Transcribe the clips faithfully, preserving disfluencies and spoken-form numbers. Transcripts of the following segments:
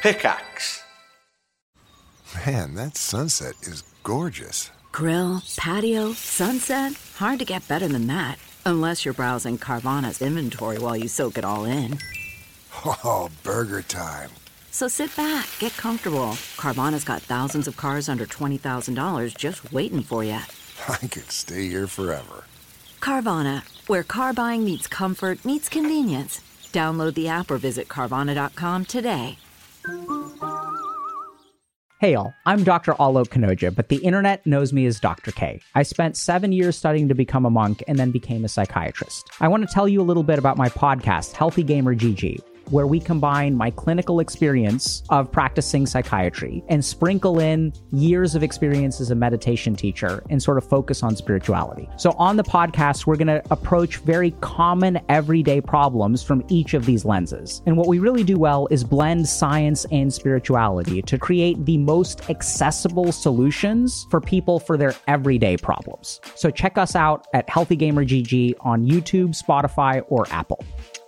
Pickaxe. Man, that sunset is gorgeous. Grill, patio, sunset. Hard to get better than that. Unless you're browsing Carvana's inventory while you soak it all in. Oh, burger time. So sit back, get comfortable. Carvana's got thousands of cars under twenty thousand dollars just waiting for you. I could stay here forever. Carvana, where car buying meets comfort, meets convenience. Download the app or visit Carvana dot com today. Hey y'all, I'm Doctor Alok Kanoja, but the internet knows me as Doctor K. I spent seven years studying to become a monk and then became a psychiatrist. I want to tell you a little bit about my podcast, Healthy Gamer G G, where we combine my clinical experience of practicing psychiatry and sprinkle in years of experience as a meditation teacher and sort of focus on spirituality. So on the podcast, we're going to approach very common everyday problems from each of these lenses. And what we really do well is blend science and spirituality to create the most accessible solutions for people for their everyday problems. So check us out at Healthy Gamer G G on YouTube, Spotify, or Apple.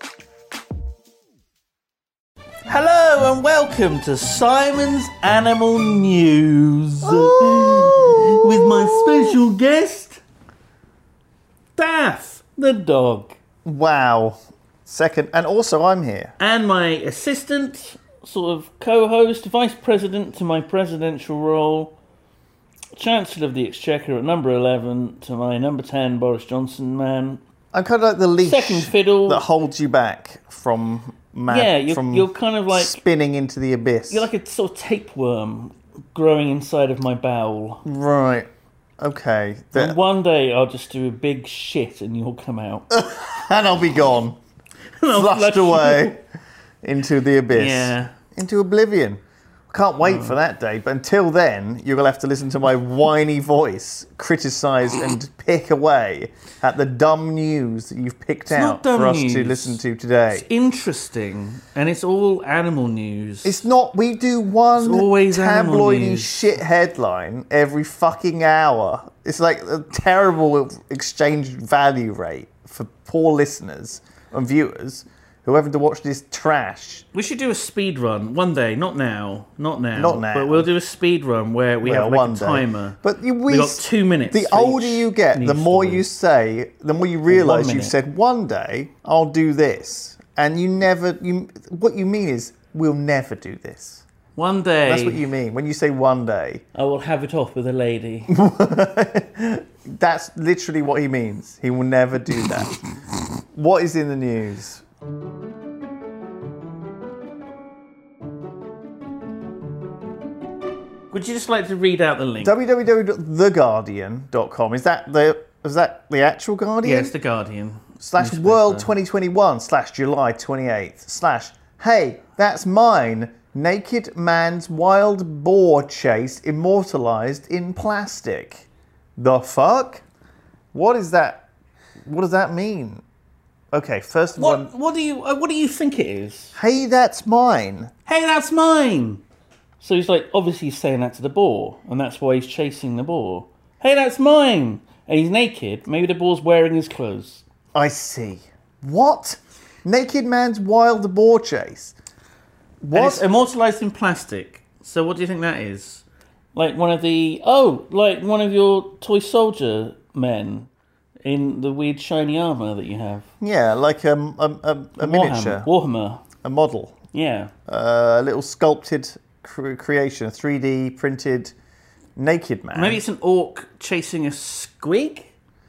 Hello and welcome to Simon's Animal News Oh. with my special guest, Daff, the dog. Wow. Second, and also I'm here. And my assistant, sort of co-host, vice president to my presidential role, Chancellor of the Exchequer at number eleven to my number ten, Boris Johnson man. I'm kind of like the leash Second fiddle. that holds you back from mad, Yeah, you're, from you're kind of like... spinning into the abyss. You're like a sort of tapeworm growing inside of my bowel. Right. Okay. The- And one day I'll just do a big shit and you'll come out. and I'll be gone. I'll Flushed flush away into the abyss. Yeah. Into oblivion. Can't wait for that day, but until then, you're going to have to listen to my whiny voice criticise and pick away at the dumb news that you've picked It's out not dumb for us news. to listen to today. It's interesting, and it's all animal news. It's not, we do one It's always animal tabloidy news. shit headline every fucking hour. It's like a terrible exchange value rate for poor listeners and viewers who are having to watch this trash. We should do a speed run one day, not now, not now, Not now. but we'll do a speed run where we Well, have like one a day. timer. But you, we, we got two minutes. The for older each you get, the news more story. you say, the more you realise one you've minute. said, one day I'll do this. And you never, you. what you mean is, we'll never do this. One day. That's what you mean. When you say one day, I will have it off with a lady. that's literally what he means. He will never do that. What is in the news? Would you just like to read out the link? w w w dot the guardian dot com. Is that the is that the actual Guardian? Yes, The Guardian. slash newspaper. world twenty twenty-one slash July twenty-eighth slash hey, that's mine. Naked man's wild boar chase immortalized in plastic. The fuck? What is that? What does that mean? Okay, first of all, What? What do you? uh, What do you think it is? hey, that's mine. Hey, that's mine. So he's like, obviously he's saying that to the boar, and that's why he's chasing the boar. Hey, that's mine. And he's naked. Maybe the boar's wearing his clothes. I see. What? Naked man's wild boar chase. And What? it's immortalized in plastic. So what do you think that is? Like one of the... Oh, like one of your toy soldier men in the weird shiny armour that you have. Yeah, like um, a, a, a miniature, Warhammer. a model, Yeah. uh, a little sculpted cre- creation, a three D printed naked man. Maybe it's an orc chasing a squig?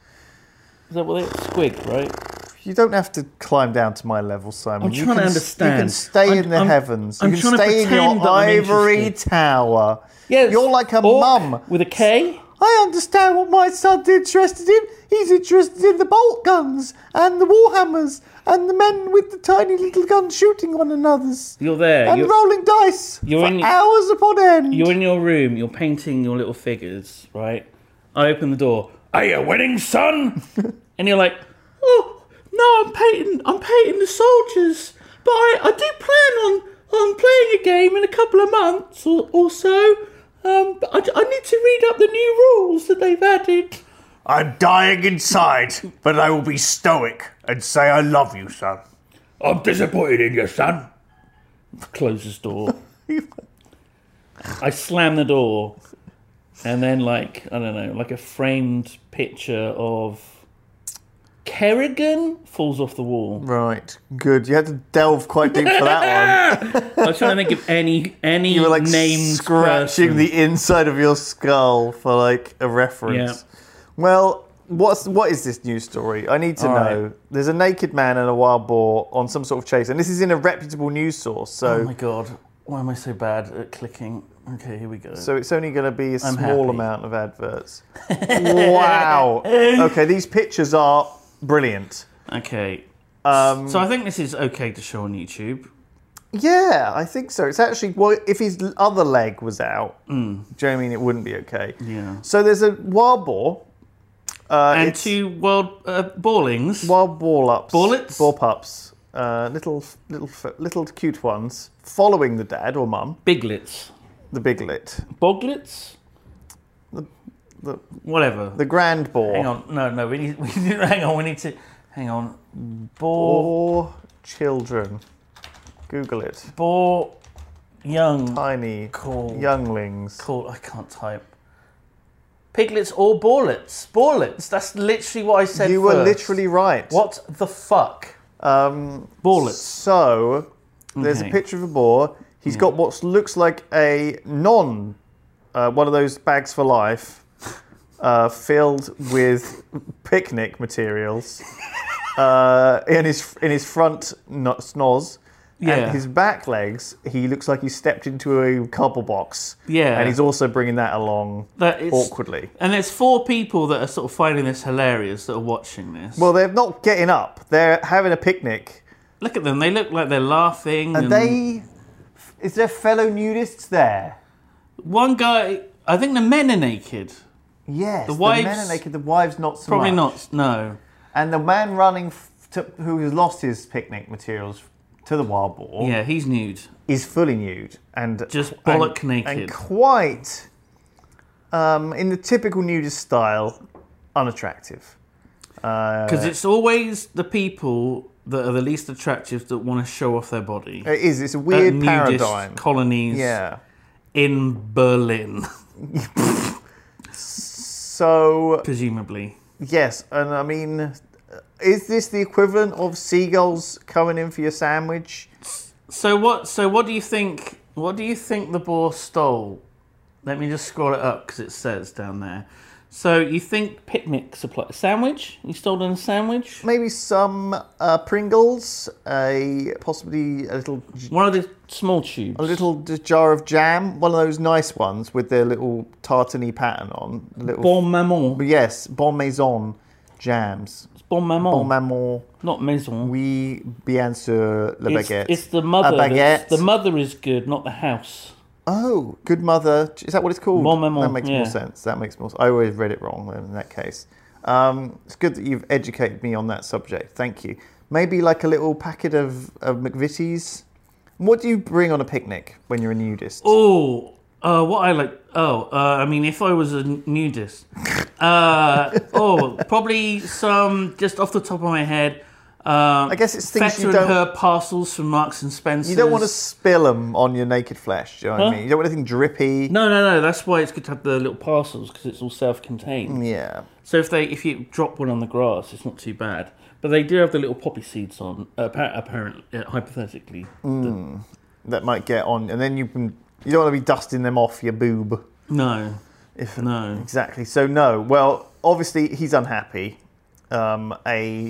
Is that what they... Squig, right? You don't have to climb down to my level, Simon. I'm you trying can, to s- understand. You can stay I'm- in the I'm- heavens. You I'm can trying to stay in pretend your that I'm ivory interested. tower. Yeah, You're like a orc mum. with a K? I understand what my son's interested in. He's interested in the bolt guns and the warhammers and the men with the tiny little guns shooting one another's. You're there. And You're, rolling dice you're for in- hours upon end. you're in your room. You're painting your little figures, right? I open the door. Are you winning, son? And you're like, oh, no, I'm painting. I'm painting the soldiers. But I, I do plan on, on playing a game in a couple of months or, or so. Um, but I, I need to read up the new rules that they've added. I'm dying inside, but I will be stoic and say I love you, son. I'm disappointed in you, son. Closes door. I slam the door, and then, like, I don't know, like a framed picture of Kerrigan falls off the wall. Right, good. You had to delve quite deep for that one. I was trying to think of any any You were like named scratching person. the inside of your skull for like a reference. Yeah. Well, what's what is this news story? I need to All know. right. There's a naked man and a wild boar on some sort of chase, and this is in a reputable news source. So, Oh my god, why am I so bad at clicking? Okay, here we go. so it's only going to be a I'm small happy. amount of adverts. Wow. Okay, these pictures are brilliant. Okay. Um, So I think this is okay to show on YouTube. Yeah, I think so. It's actually, well, if his other leg was out, do you know what I mean? It wouldn't be okay. Yeah. So there's a wild boar. Uh, And it's two wild uh, ballings. wild boar ups. Ballets? Boar pups. Uh, little, little, little cute ones following the dad or mum, Biglets. the biglet, Boglets? the Whatever. the grand boar. Hang on. No, no. We need, we need. Hang on. We need to. Hang on. Boar. Boar children. Google it. Boar. Young. Tiny Cool. younglings. Cool. I can't type. Piglets or ballets? Ballets. That's literally what I said. You were first. literally right. What the fuck? Um, Ballets. So, there's Okay. a picture of a boar. He's got what looks like a non, uh, one of those bags for life, uh, filled with picnic materials, uh, in his in his front no- snoz. Yeah. And his back legs, he looks like he stepped into a cardboard box. Yeah. And he's also bringing that along That is, awkwardly. And there's four people that are sort of finding this hilarious that are watching this. Well, they're not getting up. They're having a picnic. Look at them. They look like they're laughing. Are and they... Is there fellow nudists there? One guy. I think the men are naked. Yes. The The, wives- men are naked. The wives not so Probably much. not. No. And the man running, f- to, who has lost his picnic materials to the wild boar, Yeah, he's nude. is fully nude and Just and- bollock naked. and quite, um, in the typical nudist style, unattractive. Because it's always the people that are the least attractive that want to show off their body. It is. It's a At weird nudist paradigm. colonies Yeah. in Berlin, So presumably. yes, and I mean, is this the equivalent of seagulls coming in for your sandwich? So what? So what do you think? What do you think the boar stole? Let me just scroll it up because it says down there. So you think picnic supply sandwich? You stolen a sandwich? Maybe some uh, Pringles, a possibly a little One of the small tubes. a little jar of jam, one of those nice ones with their little tartany pattern on. The little, Bon maman. yes, Bon Maison jams. It's bon maman. Bon Maman, Not maison. oui, bien sûr, le It's, baguette. it's the mother. A that's- baguette. The mother is good, not the house. Oh, good mother. Is that what it's called? Bon maman, That makes yeah. more sense. That makes more sense. I always read it wrong then in that case. Um, it's good that you've educated me on that subject. Thank you. Maybe like a little packet of, of McVitie's. What do you bring on a picnic when you're a nudist? Oh, uh, what I like. Oh, uh, I mean, if I was a nudist, uh, oh, probably some just off the top of my head. Um, I guess it's things Feta you and don't- her parcels from Marks and Spencer. You don't want to spill them on your naked flesh, do you know what I Huh? mean? You don't want anything drippy. No, no, no. That's why it's good to have the little parcels because it's all self-contained. Yeah. So if they, if you drop one on the grass, it's not too bad. But they do have the little poppy seeds on. Uh, apparently, uh, hypothetically. That might get on. And then you can. You don't want to be dusting them off your boob. No, If, no. Exactly. So, no. Well, obviously, he's unhappy. Um, a.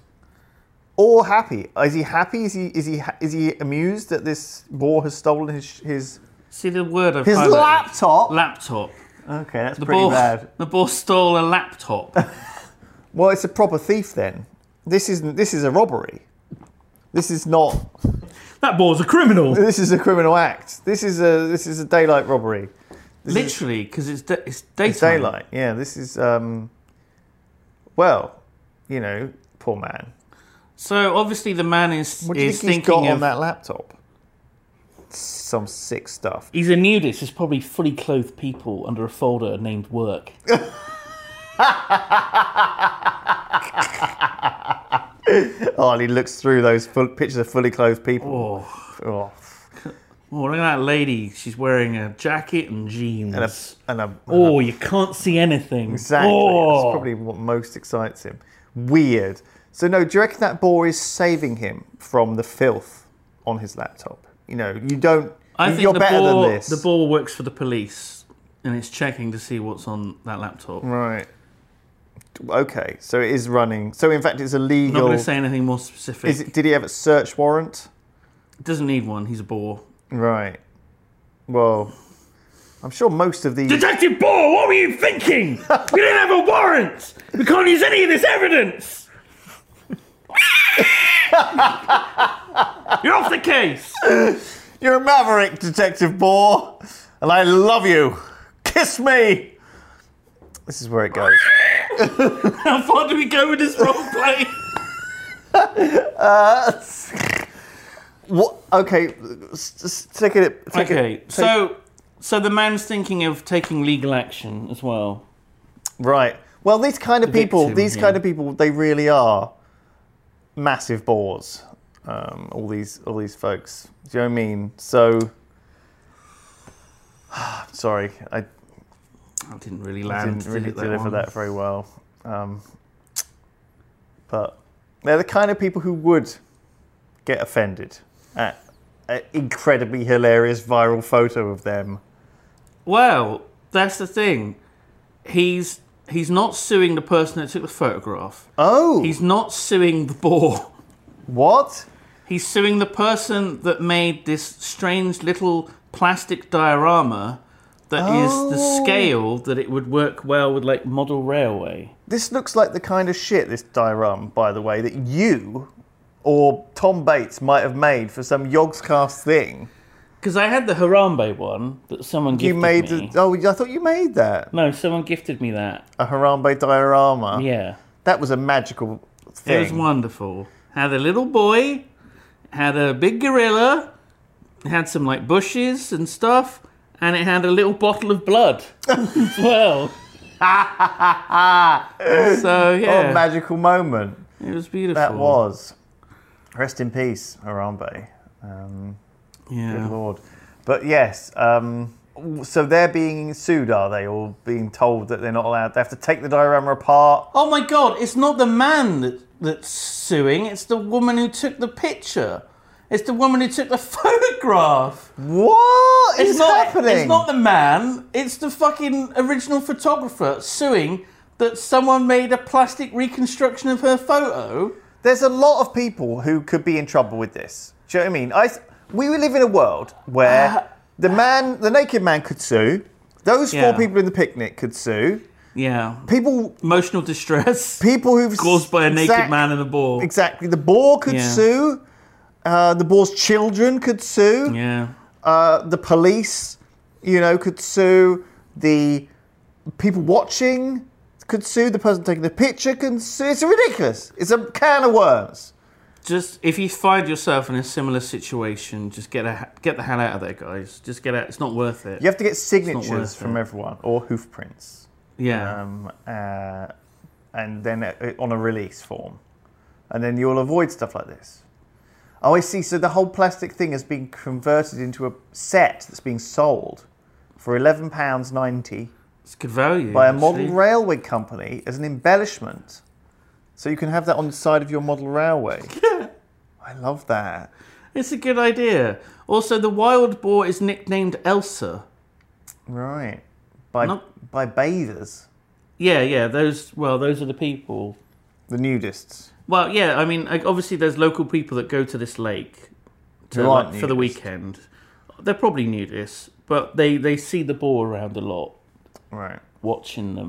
Or happy. Is he happy? Is he is he ha- is he amused that this boar has stolen his his See the word I've his highlighted? laptop? Laptop. Okay, that's The pretty boar, bad. the boar stole a laptop. Well, it's a proper thief then. This isn't. This is a robbery. This is not. That boar's a criminal. This is a criminal act. This is a this is a daylight robbery. This is- Literally, because it's da- it's daytime. It's daylight. Yeah, this is. Um, well, you know, poor man. So obviously the man is What do you is think he's thinking got of. on that laptop? Some sick stuff. He's a nudist. There's probably fully clothed people under a folder named work. Oh, and he looks through those full, pictures of fully clothed people. Oh, Oh. Oh, look at that lady. She's wearing a jacket and jeans. And a, and a, oh, you can't see anything. Exactly. Oh. That's probably what most excites him. Weird. So no, do you reckon that boar is saving him from the filth on his laptop? You know, you don't. I you're think the better boar, than this. the boar works for the police, and it's checking to see what's on that laptop. Right. Okay, so it is running. So in fact, it's I'm illegal. not going to say anything more specific. Is it, did he have a search warrant? Doesn't need one. He's a boar. Right. Well, I'm sure most of these. Detective Boar, what were you thinking? We didn't have a warrant. We can't use any of this evidence. You're off the case. You're a maverick, Detective Boar, and I love you. Kiss me. This is where it goes. How far do we go with this role play? uh, what? Okay, just take it. Take okay, it, take so so the man's thinking of taking legal action as well. Right. Well, these kind of The people, victim, these yeah. kind of people, they really are massive bores. Um, all these, all these folks. Do you know what I mean? So, sorry, I I didn't really land. didn't really did it, that deliver one? that very well. Um, but they're the kind of people who would get offended at an incredibly hilarious viral photo of them. Well, that's the thing. He's he's not suing the person that took the photograph. Oh, He's not suing the boar. what? He's suing the person that made this strange little plastic diorama that is the Oh. scale that it would work well with, like, model railway. This looks like the kind of shit, this diorama, by the way, that you or Tom Bates might have made for some Yogscast thing. Because I had the Harambe one that someone You gifted made me. the, oh, I thought you made that. No, someone gifted me that. A Harambe diorama. Yeah. That was a magical thing. It was wonderful. Had a little boy, had a big gorilla, had some, like, bushes and stuff, and it had a little bottle of blood as well. So, yeah. Oh, magical moment. It was beautiful. That was. Rest in peace, Harambe. Um, Yeah. Good Lord. But yes, um, so they're being sued, are they? Or being told that they're not allowed? They have to take the diorama apart? Oh my God, it's not the man that, that's suing, it's the woman who took the picture. It's the woman who took the photograph. What is It's not, happening? It's not the man, it's the fucking original photographer suing that someone made a plastic reconstruction of her photo. There's a lot of people who could be in trouble with this. Do you know what I mean? I, we live in a world where Uh, the man, the naked man could sue. Those Yeah. four people in the picnic could sue. Yeah. People, Emotional distress people who've caused by a naked exact- man and a ball. Exactly. The boar could Yeah. sue. Uh, the boar's children could sue. Yeah. Uh, the police, you know, could sue. The people watching could sue. The person taking the picture can sue. It's ridiculous. It's a can of worms. Just, if you find yourself in a similar situation, just get a, get the hell out of there, guys. Just get out. It's not worth it. You have to get signatures worth from it. everyone or hoof prints. Yeah. Um, uh, and then uh, on a release form. And then you'll avoid stuff like this. Oh, I see. So the whole plastic thing has been converted into a set that's being sold for eleven pounds ninety It's good value. by a actually. model railway company as an embellishment. So you can have that on the side of your model railway. I love that. It's a good idea. Also, the wild boar is nicknamed Elsa. Right. By Not- by bathers, Yeah, yeah. Those. Well, those are the people. the nudists. Well, yeah. I mean, like, obviously, there's local people that go to this lake to, Who aren't like, for the nudists. weekend. They're probably nudists, but they they see the boar around a lot, Right. watching them.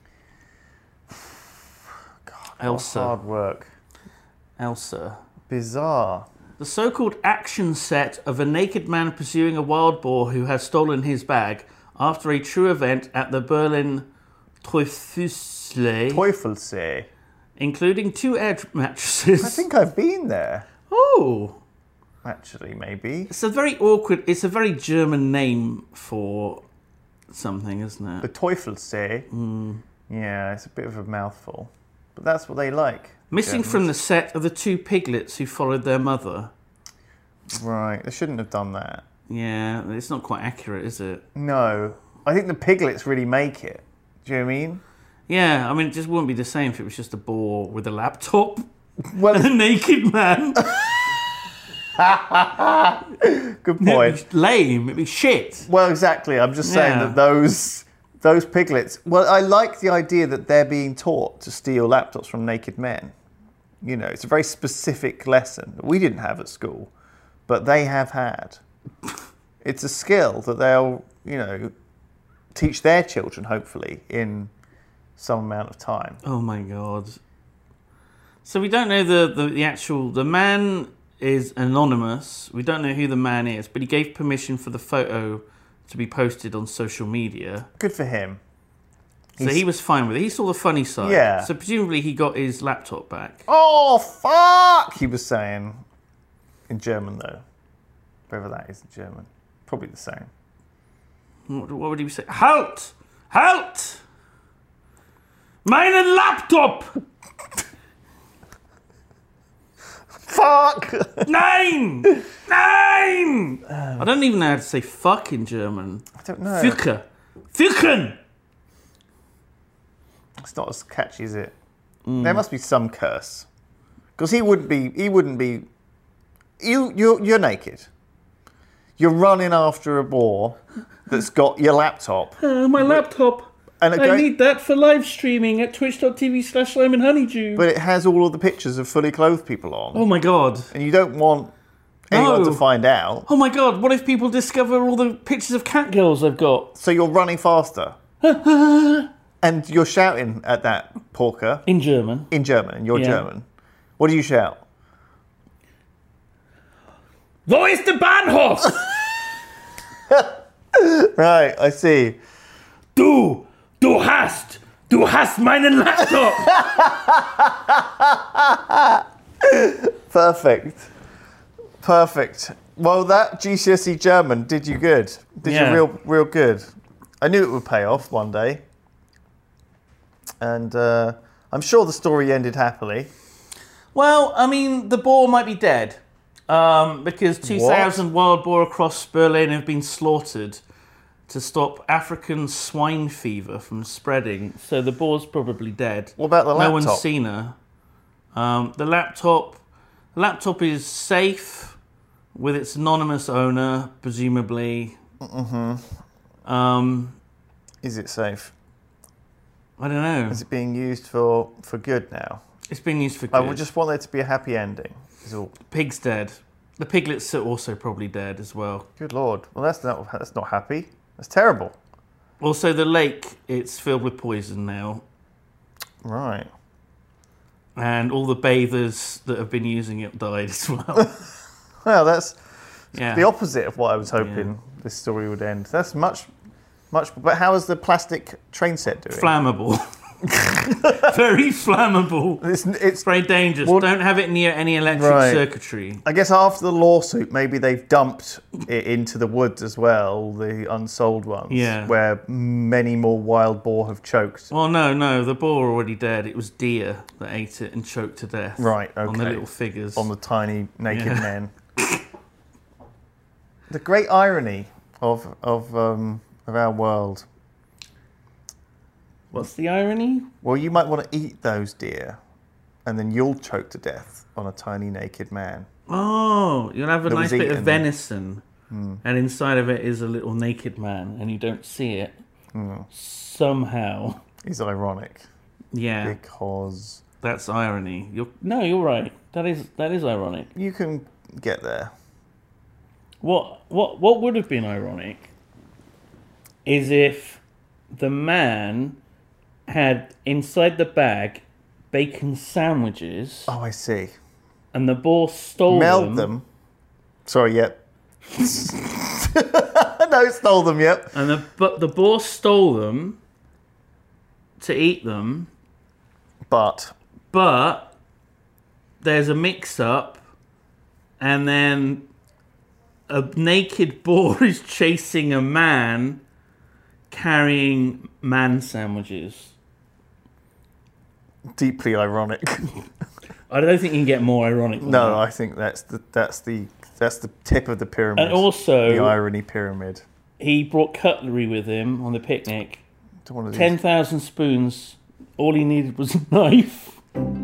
What Elsa. hard work. Elsa. Bizarre. The so-called action set of a naked man pursuing a wild boar who has stolen his bag after a true event at the Berlin Teufelsee, Teufelsee. including two air mattresses. I think I've been there. Oh, Actually, maybe. it's a very awkward. It's a very German name for something, isn't The it? Teufelsee. Hmm. Yeah, it's a bit of a mouthful. But that's what they like. Missing Germans. from the set are the two piglets who followed their mother. Right, they shouldn't have done that. Yeah, it's not quite accurate, is it? No. I think the piglets really make it. Do you know what I mean? Yeah, I mean, it just wouldn't be the same if it was just a boar with a laptop Well, and a naked man. good point. It'd be lame. It'd be shit. Well, exactly. I'm just saying Yeah. that those those piglets. Well, I like the idea that they're being taught to steal laptops from naked men. You know, it's a very specific lesson that we didn't have at school, but they have had. It's a skill that they'll, you know, teach their children, hopefully, in some amount of time. Oh my god. So we don't know the, the, the actual... The man is anonymous. We don't know who the man is, but he gave permission for the photo to be posted on social media. Good for him. So He's- he was fine with it. He saw the funny side. Yeah. So presumably he got his laptop back. Oh, fuck! He was saying. In German, though. Whether that is in German. Probably the same. What, what would he say? Halt! Halt! Meinen Laptop! Fuck! Nein! Nein! I don't even know how to say fuck in German. I don't know. Ficke. Ficken! It's not as catchy as it. There must be some curse, because he wouldn't be. He wouldn't be. You, you're, you're naked. You're running after a boar that's got your laptop, Uh, my laptop. and it I go- need that for live streaming at twitch.tv slash Simon Honeydew. but it has all of the pictures of fully clothed people on, Oh my god. and you don't want anyone No. to find out. Oh my god, what if people discover all the pictures of cat girls I've got? So you're running faster, and you're shouting at that porker In German. in German, and you're Yeah. German. What do you shout? Wo ist der Bahnhof? Right, I see. Du, du hast, du hast meinen Laptop. Perfect. Perfect. Well, that G C S E German did you good. Did Yeah. you real, real good. I knew it would pay off one day. And uh, I'm sure the story ended happily. Well, I mean, the boar might be dead. Um, because two thousand wild boar across Berlin have been slaughtered to stop African swine fever from spreading. So the boar's probably dead. What about the No laptop? one's seen her. Um, the laptop, the laptop is safe with its anonymous owner, presumably. Mm-hmm. Um, Is it safe? I don't know. Is it being used for, for good now? It's been used for good. I would just want there to be a happy ending. Is all. Pig's dead. The piglets are also probably dead as well. Good Lord. Well, that's not, that's not happy. That's terrible. Also, the lake, it's filled with poison now. Right. And all the bathers that have been using it died as well. Well, that's Yeah. the opposite of what I was hoping this story would end. That's much, much. But how is the plastic train set doing? Flammable. Very flammable. It's, it's. Very dangerous. Well- Don't have it near any electric Right. circuitry. I guess after the lawsuit, maybe they've dumped it into the woods as well, the unsold ones. Yeah. Where many more wild boar have choked. Well, no, no, the boar already dead. It was deer that ate it and choked to death. Right. On the Okay. little figures. On the tiny naked Yeah. men. The great irony of of um, of our world. What's the irony? Well, you might want to eat those deer, and then you'll choke to death on a tiny naked man. Oh, you'll have a That nice was bit eaten. of venison, and inside of it is a little naked man, and you don't see it. Somehow. Is ironic Yeah, because that's irony. You're, no, you're right. That is that is ironic. you can get there. What what what would have been ironic is if the man had inside the bag bacon sandwiches, Oh, I see. and the boar stole Meld them, them. Sorry, yep. No, stole them, yep. and the but the boar stole them to eat them, But but there's a mix-up, and then a naked boar is chasing a man carrying man sandwiches. deeply ironic. I don't think you can get more ironic than No, that. I think that's the that's the that's the tip of the pyramid. And also, the irony pyramid. he brought cutlery with him on the picnic. To one of these. ten thousand spoons. All he needed was a knife.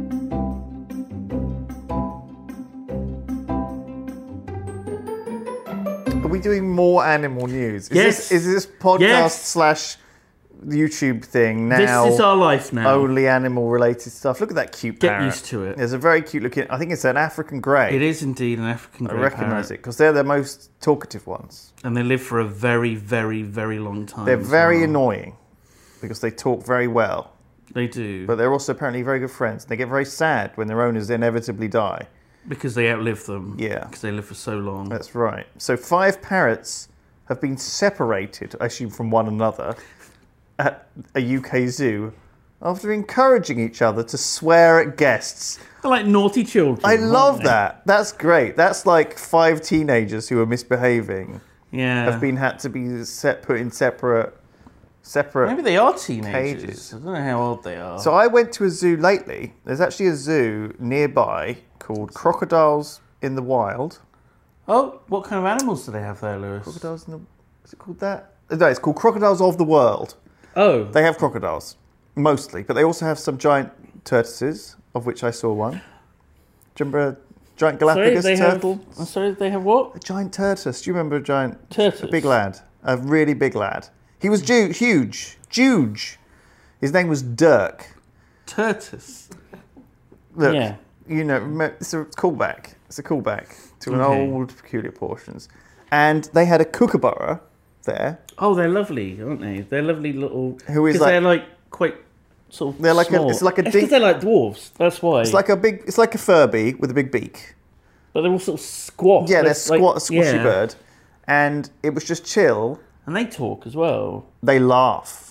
Are we doing more animal news? Is Yes. This, is this podcast Yes. slash YouTube thing now? This is our life now. Only animal related stuff. Look at that cute Get parrot. used to it. There's a very cute looking. I think it's an African grey. It is indeed an African I grey recognise parrot. it because they're the most talkative ones. And they live for a very, very, very long time. They're as very well. annoying because they talk very well, They do. but they're also apparently very good friends. They get very sad when their owners inevitably die. because they outlive them. Yeah. Because they live for so long. That's right. So five parrots have been separated, I assume, from one another at a U K zoo after encouraging each other to swear at guests. They're like naughty children. I aren't love they? that. That's great. That's like five teenagers who are misbehaving Yeah. have been had to be set, put in separate separate. Maybe they are teenagers. cages. I don't know how old they are. So I went to a zoo lately. There's actually a zoo nearby called Crocodiles in the Wild. oh, what kind of animals do they have there, Lewis? Crocodiles in the... Is it called that? No, it's called Crocodiles of the World. Oh, They have crocodiles, mostly, but they also have some giant tortoises, of which I saw one. Do you remember a giant sorry, Galapagos they turtle? have. I'm sorry, they have what? A giant tortoise. Do you remember a giant... Tortoise. A big lad. A really big lad. He was ju- huge. Huge. His name was Dirk. Tortoise. Look, Yeah. you know, me- it's a callback. It's a callback to an Okay. old Peculiar Portions. And they had a kookaburra there. Oh, they're lovely, aren't they? They're lovely little. Who is 'cause like- they're like quite sort of. They're like a- small. it's like a It's dink- 'cause they're like dwarves. That's why. It's like a big... It's like a Furby with a big beak. But they're all sort of squat. Yeah, they're like- squat, a squashy yeah. bird. And it was just chill. And they talk as well. They laugh.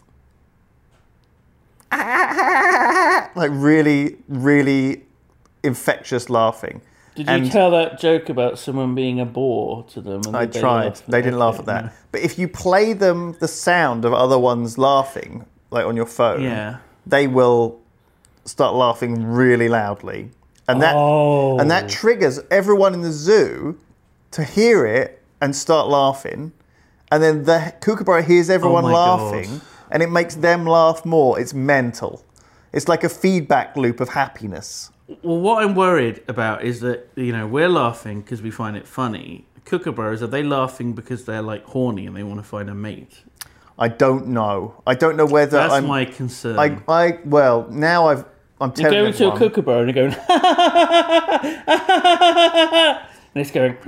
Like really, really infectious laughing. Did you And- tell that joke about someone being a bore to them? And I did they tried. laugh? They didn't laugh Okay, at that. no. But if you play them the sound of other ones laughing, like on your phone, Yeah. they will start laughing really loudly. And that Oh. and that triggers everyone in the zoo to hear it and start laughing. And then the kookaburra hears everyone Oh my laughing God. and it makes them laugh more. It's mental. It's like a feedback loop of happiness. Well, what I'm worried about is that, you know, we're laughing because we find it funny. Kookaburras, are they laughing because they're like horny and they want to find a mate? I don't know. I don't know whether That's I'm my concern. I, I well now I've I'm You're telling going to a everyone- kookaburra and you're going, and it's going,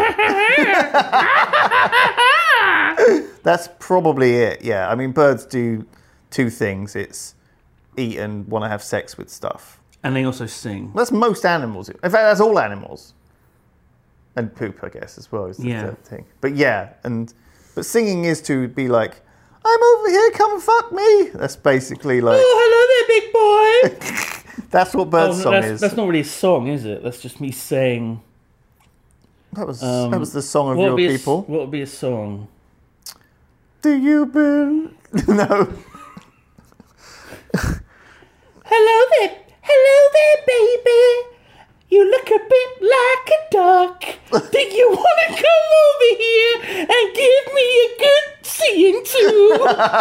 That's probably it. Yeah, I mean birds do two things. It's eat and want to have sex with stuff. and they also sing. That's most animals. In fact, that's all animals. And poop, I guess, as well is the Yeah. third thing. But yeah, and but singing is to be like, I'm over here, come and fuck me. That's basically like Oh, hello there, big boy. that's what Oh, bird no, song that's, is. that's not really a song, is it? That's just me saying. that was Um, that was the song of what your would be a s- people. what would be a song? Do you been no? Hello there, hello there, baby. You look a bit like a duck. Do you want to come over here and give me a good seeing too?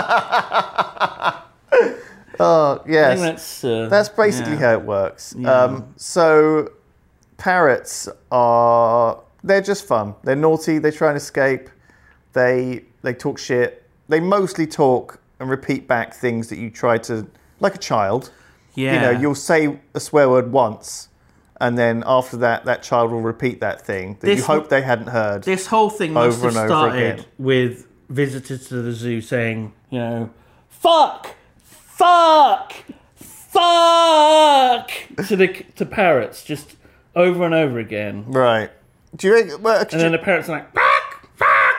Oh I yes. think that's uh, That's basically yeah. how it works. Yeah. Um, so parrots are they're just fun. They're naughty. They try and escape. They they talk shit. They mostly talk and repeat back things that you try to like a child. Yeah. You know, you'll say a swear word once, and then after that, that child will repeat that thing that you This- hope they hadn't heard. This whole thing must Over have and over started again. with visitors to the zoo saying, you know, fuck, fuck, fuck to the to parrots just over and over again. Right? Do you think? Well, And then the parrots are like, fuck, fuck.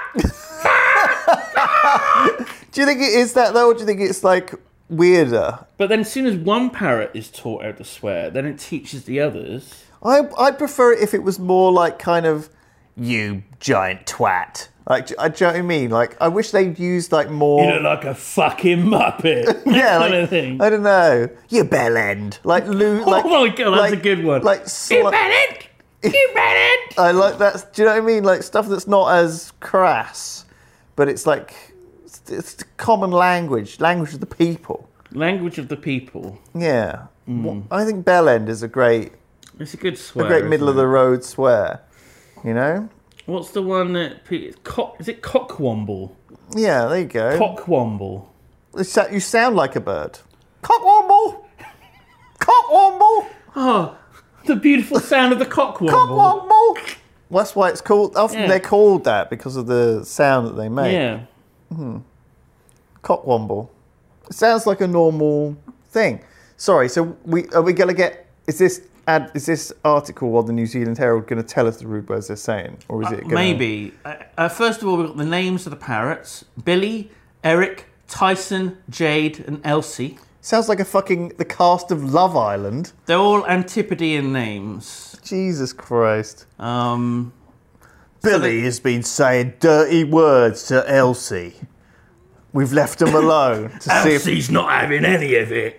do you think it is that though, or do you think it's like weirder? But then as soon as one parrot is taught how to swear, then it teaches the others. I I prefer it if it was more like kind of you giant twat Like, do, do you know what I mean? Like, I wish they'd used like more. You look like a fucking muppet. yeah, kind like, of thing. I don't know. You bell end. Like Lou. Like, oh my god, that's like, a good one. Like, You sli- bet it. You bet it. I like that. Do you know what I mean? Like stuff that's not as crass, but it's like it's, it's common language, language of the people. Language of the people. Yeah, well, I think bell end is a great, It's a good swear. a great middle of isn't the road swear. You know? it? What's the one that pe- cock? Is it cockwomble? Yeah, there you go. Cockwomble. You sa- You sound like a bird. Cockwomble. Cockwomble. Oh, the beautiful sound of the cockwomble. Cockwomble. That's why it's called. Often Yeah. they're called that because of the sound that they make. Yeah. Cockwomble. It sounds like a normal thing. Sorry. So we are we gonna get? Is this ad? Is this article on the New Zealand Herald going to tell us the rude words they're saying, or is it gonna... Maybe. Uh, uh, first of all, we've got the names of the parrots: Billy, Eric, Tyson, Jade, and Elsie. Sounds like a fucking the cast of Love Island. They're all Antipodean names. Jesus Christ. Um, Billy has been saying dirty words to Elsie. We've left them alone to see if Elsie's not having any of it.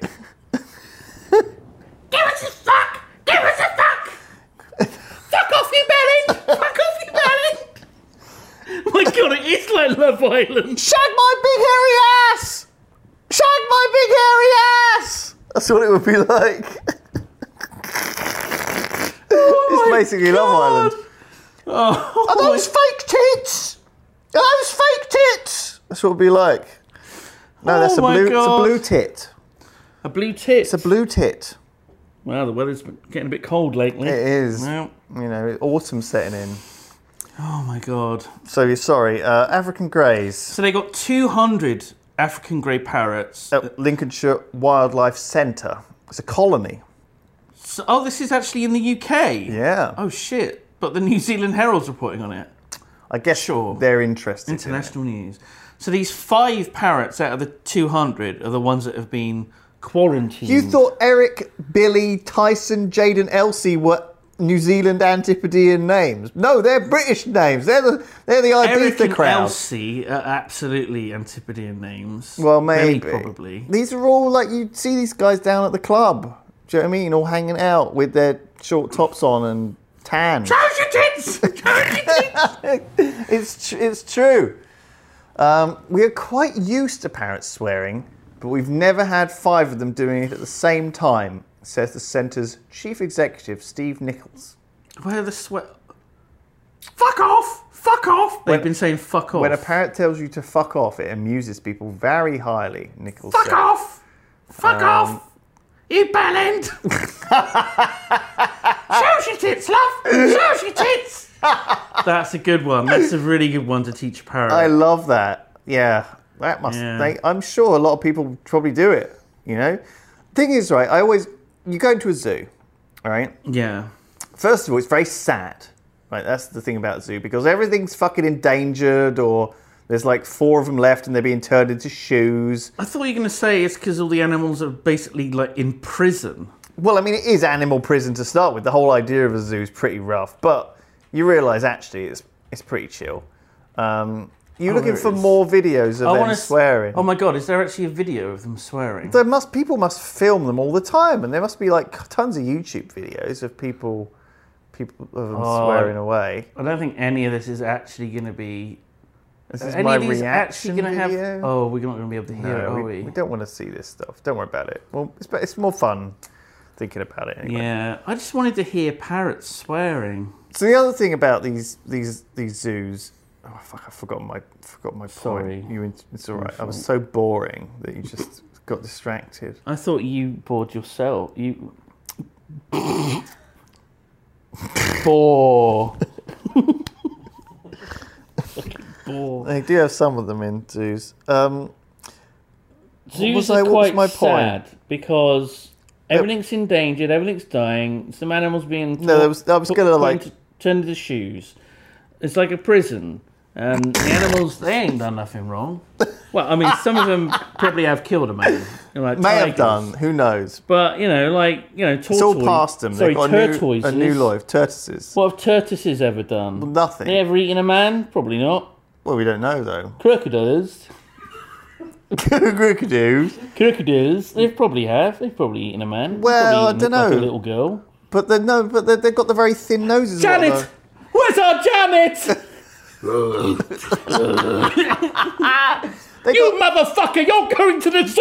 Give us a fuck! Give us a fuck! Fuck off, you belly! Fuck off, you belly! My God, it is like Love Island. shag my big hairy ass. Shag my big hairy ass. That's what it would be like. Oh It's basically Love Island. Oh, Are those fake tits? Are those fake tits? That's what it'd be like. No, that's Oh a my blue. It's a God. blue tit. a blue tit. It's a blue tit. Well, the weather's been getting a bit cold lately. It is. Well, You know, autumn's setting in. oh my God. So you're sorry, uh, African greys So they got two hundred African grey parrots. at Lincolnshire Wildlife Centre. It's a colony. So, oh, this is actually in the U K? Yeah. Oh, shit. But the New Zealand Herald's reporting on it. I guess Sure. they're interested. International news. So these five parrots out of the two hundred are the ones that have been quarantined. You thought Eric, Billy, Tyson, Jade, and Elsie were New Zealand Antipodean names? No, they're British names. They're the they're the Eric Ibiza and crowd. Elsie are absolutely Antipodean names. Well, Very maybe. probably. These are all like you see these guys down at the club. Do you know what I mean? All hanging out with their short tops on and tan. How's your tits? How's your tits? It's tr- it's true. Um, we are quite used to parrots swearing, but we've never had five of them doing it at the same time, says the centre's chief executive, Steve Nichols. Where the sweat? Fuck off! Fuck off! They've When- been saying fuck off. When a parrot tells you to fuck off, it amuses people very highly, Nichols fuck said. off! Fuck Um, off! You bellend! Show your tits, love! Show your tits! That's a good one. That's a really good one to teach a parrot. I love that. Yeah, that must. Yeah. They, I'm sure a lot of people probably do it. You know, thing is, right? I always you go into a zoo, all right? yeah. First of all, it's very sad. Right, that's the thing about a zoo because everything's fucking endangered, or there's like four of them left and they're being turned into shoes. I thought you were going to say it's because all the animals are basically like in prison. Well, I mean, it is animal prison to start with. The whole idea of a zoo is pretty rough, but you realise actually it's it's pretty chill. Um, you're Oh, looking there for it is. more videos of I them wanna s- swearing. Oh my god, is there actually a video of them swearing? There must people must film them all the time, and there must be like tons of YouTube videos of people people of them Oh. swearing away. I don't think any of this is actually going to be. This is any my of these reaction actually going to have? video. Oh, we're not going to be able to hear it, No, are we, we? we don't want to see this stuff. Don't worry about it. Well, it's it's more fun thinking about it anyway. Yeah, I just wanted to hear parrots swearing. So the other thing about these these these zoos, oh fuck, I forgot my forgot my Sorry. point. You, in- it's all right. I was so boring that you just got distracted. I thought you bored yourself. You. Bore. Bore. They do have some of them in zoos. Um, Zoos was are I- what was quite my point? sad because everything's endangered, everything's dying, some animals being No, there was- I was put- gonna, put like- into- turned into shoes. It's like a prison, and the animals they ain't done nothing wrong. Well, I mean, some of them probably have killed a man. You know, like may have tigers. done. Who knows? But you know, like you know, tortoise. It's all past them. Sorry, They've got a new, tortoises. a new life. Tortoises. What have tortoises ever done? Nothing. They ever eaten a man? Probably not. Well, we don't know though. Crocodiles. Crocodiles. Crocodiles. They probably have. They've probably eaten a man. They've Well, probably eaten, I dunno. Like a little girl. But they no, but they- they've got the very thin noses. a lot of Janet! them. Where's our Janet? They You got motherfucker! You're going to the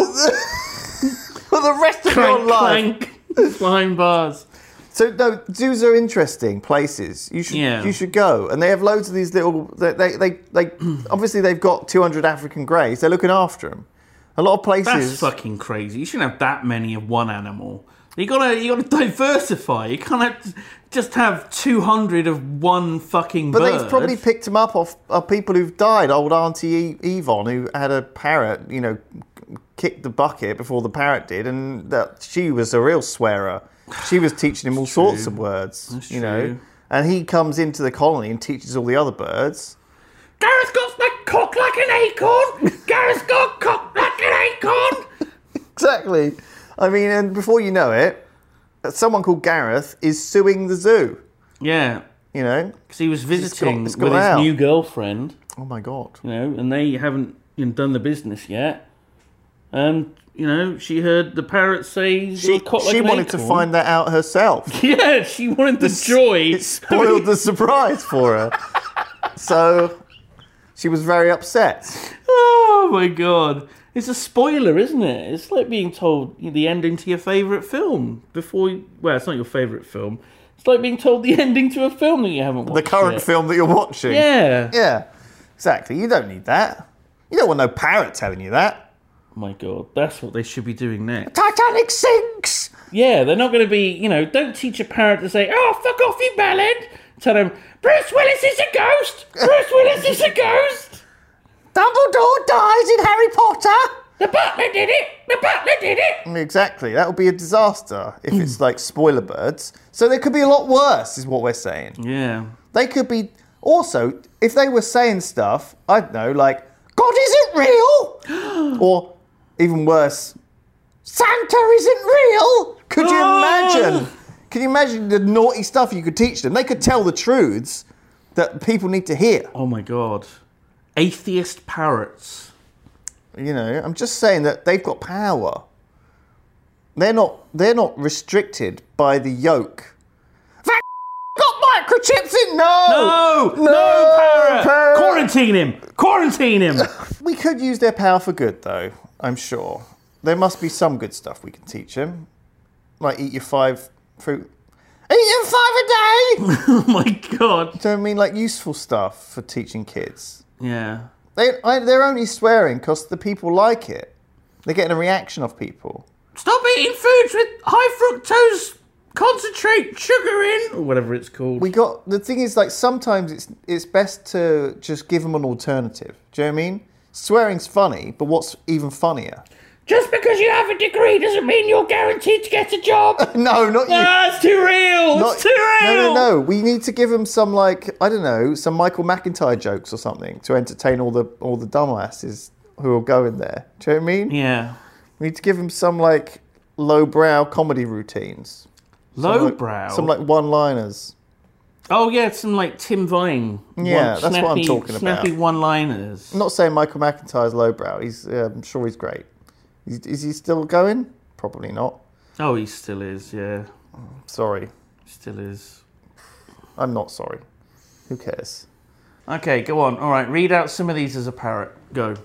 zoo! for the rest of your Clank, life. clank. Flying bars. So no, zoos are interesting places. You should Yeah. you should go, and they have loads of these little. They they they, they obviously they've got two hundred African greys. They're looking after them. A lot of That's places. fucking crazy. You shouldn't have that many of one animal. You gotta, you gotta diversify. You can't have, just have two hundred of one fucking But bird. they've probably picked them up off of people who've died. Old Auntie e- Yvonne, who had a parrot, you know, kicked the bucket before the parrot did, and that she was a real swearer. She was teaching him all sorts of words, That's you know. true. And he comes into the colony and teaches all the other birds. Gareth got my cock like an acorn. Gareth got cock like an acorn. Exactly. I mean, and before you know it, someone called Gareth is suing the zoo. Yeah, You know. because he was visiting it's with gone his out. new girlfriend. Oh my god. You know, and they haven't you know, done the business yet. And you know, she heard the parrot say She, cock like she an wanted to acorn. find that out herself. Yeah, she wanted the joy. It spoiled the surprise for her. So she was very upset. Oh my god. It's a spoiler, isn't it? It's like being told the ending to your favourite film before you... Well, it's not your favourite film. It's like being told the ending to a film that you haven't watched The current yet. film that you're watching. Yeah. Yeah. Exactly. You don't need that. You don't want no parrot telling you that. Oh my god, that's what they should be doing next. Titanic sinks! Yeah, they're not going to be, you know, don't teach a parrot to say, oh, fuck off, you ballad. Tell them, Bruce Willis is a ghost. Bruce Willis is a ghost. Dumbledore dies in Harry Potter! The butler did it. The butler did it. Exactly. That would be a disaster if it's like spoiler birds. So they could be a lot worse, is what we're saying. Yeah. They could be... Also, if they were saying stuff, I don't know, like, God isn't real! Or, even worse, Santa isn't real! Could you imagine? Can you imagine the naughty stuff you could teach them? They could tell the truths that people need to hear. Oh my god. Atheist parrots. You know, I'm just saying that they've got power. They're not they're not restricted by the yoke. That got microchips in? No! No! No, parrot! parrot! Quarantine him! Quarantine him! We could use their power for good, though, I'm sure. There must be some good stuff we can teach them. Like eat your five fruit. Eat your five a day! Oh my god. Do you know what I mean? Like useful stuff for teaching kids. Yeah. They, I, they're only swearing because the people like it. They're getting a reaction off people. Stop eating foods with high fructose concentrate sugar in, or whatever it's called. We got the thing is like sometimes it's it's best to just give them an alternative. Do you know what I mean? Swearing's funny, but what's even funnier? Just because you have a degree doesn't mean you're guaranteed to get a job. No, not you. Ah, it's too real. Not- It's too real. No, no, no. We need to give them some like I don't know, some Michael McIntyre jokes or something to entertain all the all the dumbasses who are going there. Do you know what I mean? Yeah. We need to give them some like lowbrow comedy routines. Some, like- Lowbrow. Some like one-liners. Oh yeah, some like Tim Vine. Yeah, one- that's what I'm snappy- talking about. Snappy one-liners. I'm not saying Michael McIntyre's lowbrow. He's, uh, I'm sure he's great. Is, is he still going? Probably not. Oh, he still is. Yeah, Sorry, still is. I'm not sorry. Who cares? Okay, go on. All right, read out some of these as a parrot. Go.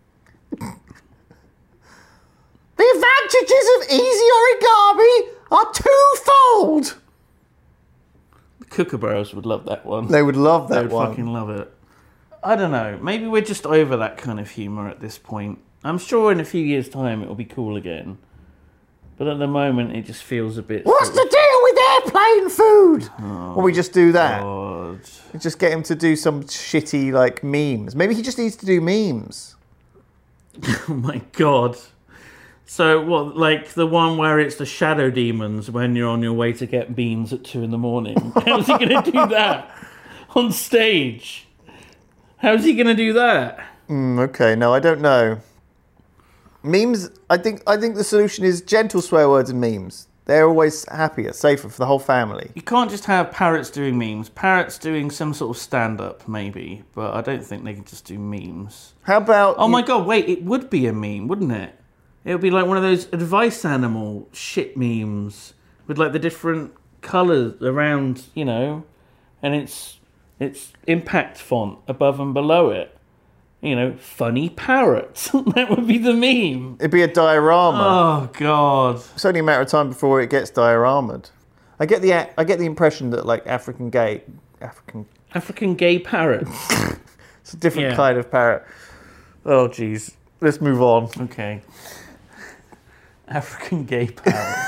The advantages of easy origami are twofold. The kookaburras would love that one. They would love They that would one. fucking love it. I don't know. Maybe we're just over that kind of humour at this point. I'm sure in a few years' time it'll be cool again. But at the moment, it just feels a bit. What's sort the deal with airplane food? Well, we just do that. of, God. We just get him to do some shitty like memes. Maybe he just needs to do memes. Oh my god. So what? Like the one where it's the shadow demons when you're on your way to get beans at two in the morning. How's he going to do that on stage? How's he going to do that? Mm, okay, no, I don't know. Memes. I think. I think the solution is gentle swear words and memes. They're always happier, safer for the whole family. You can't just have parrots doing memes. Parrots doing some sort of stand-up, maybe, but I don't think they can just do memes. How about... Oh you- my god, wait, it would be a meme, wouldn't it? It would be like one of those advice animal shit memes with like the different colours around, you know, and it's it's impact font above and below it. You know, funny parrots. That would be the meme. It'd be a diorama. Oh god. It's only a matter of time before it gets dioramaed. I get the I get the impression that like African gay African African gay parrot. it's a different Yeah. kind of parrot. Oh jeez. Let's move on. Okay. African gay parrot.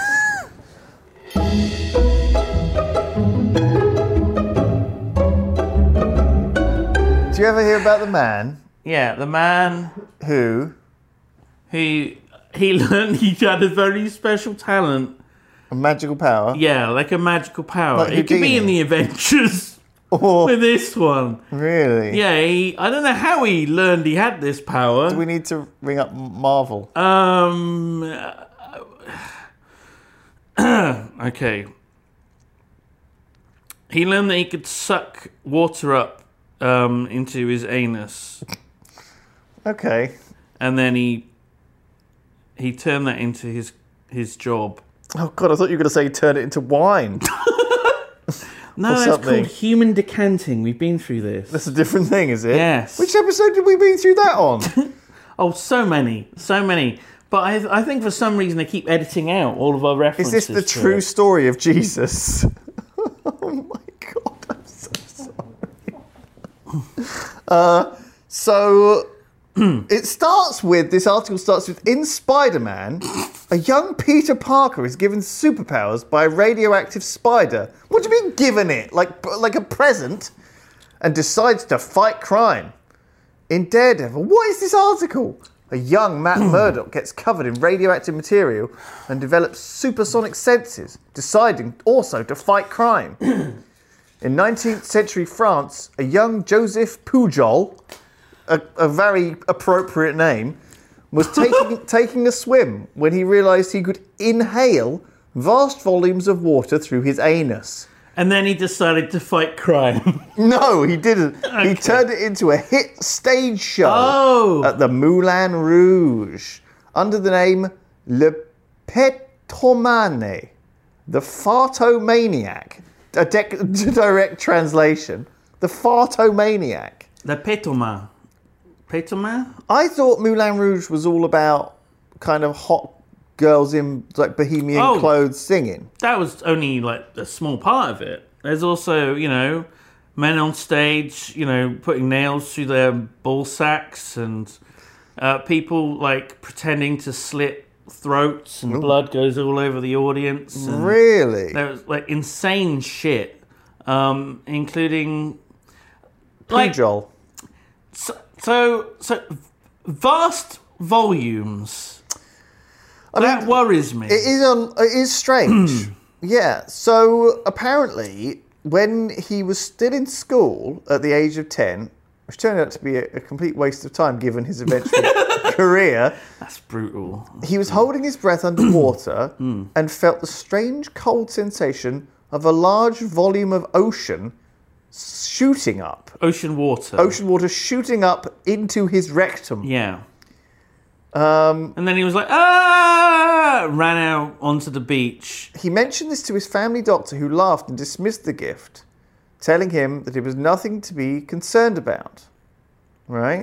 Do you ever hear about the man Yeah, the man who who he learned he had a very special talent. a magical power? Yeah, like a magical power. Like it could be Houdini. in the Avengers Or with this one. really? Yeah, he, I don't know how he learned he had this power. Do we need to ring up Marvel? Um. Okay. He learned that he could suck water up um, into his anus, Okay. and then he he turned that into his his job. Oh god, I thought you were going to say turn it into wine. No, Or that's something. called human decanting. We've been through this. That's a different thing, is it? Yes. Which episode did we be through that on? Oh, so many, so many. But I, I think for some reason they keep editing out all of our Is references. this the to true it. story of Jesus? Oh my god, I'm so sorry. uh, so it starts with, this article starts with, in Spider-Man, a young Peter Parker is given superpowers by a radioactive spider. What do you mean given it? Like, like a present? And decides to fight crime. In Daredevil, what is this article? A young Matt Murdock gets covered in radioactive material and develops supersonic senses, deciding also to fight crime. In nineteenth century France, a young Joseph Pujol, a, a very appropriate name, was taking, taking a swim when he realised he could inhale vast volumes of water through his anus. And then he decided to fight crime. No, he didn't. He turned it into a hit stage show Oh. at the Moulin Rouge under the name Le Petomane, the Fartomaniac. A dec- direct translation, the Fartomaniac. The Petoma. Petoma? I thought Moulin Rouge was all about kind of hot girls in like bohemian Oh. clothes singing. That was only like a small part of it. There's also, you know, men on stage, you know, putting nails through their ball sacks and uh, people like pretending to slit throats and blood goes all over the audience. And Really? there was like insane shit, um, including like Pujol. so, so so vast volumes. I that mean, worries me. It is un- it is strange. Yeah. So apparently, when he was still in school at the age of ten, which turned out to be a, a complete waste of time given his eventual career, That's brutal. he was holding his breath underwater and felt the strange cold sensation of a large volume of ocean shooting up. Ocean water. Ocean water shooting up into his rectum. Yeah. Um, and then he was like, ah! Ran out onto the beach. He mentioned this to his family doctor, who laughed and dismissed the gift, telling him that it was nothing to be concerned about. Right?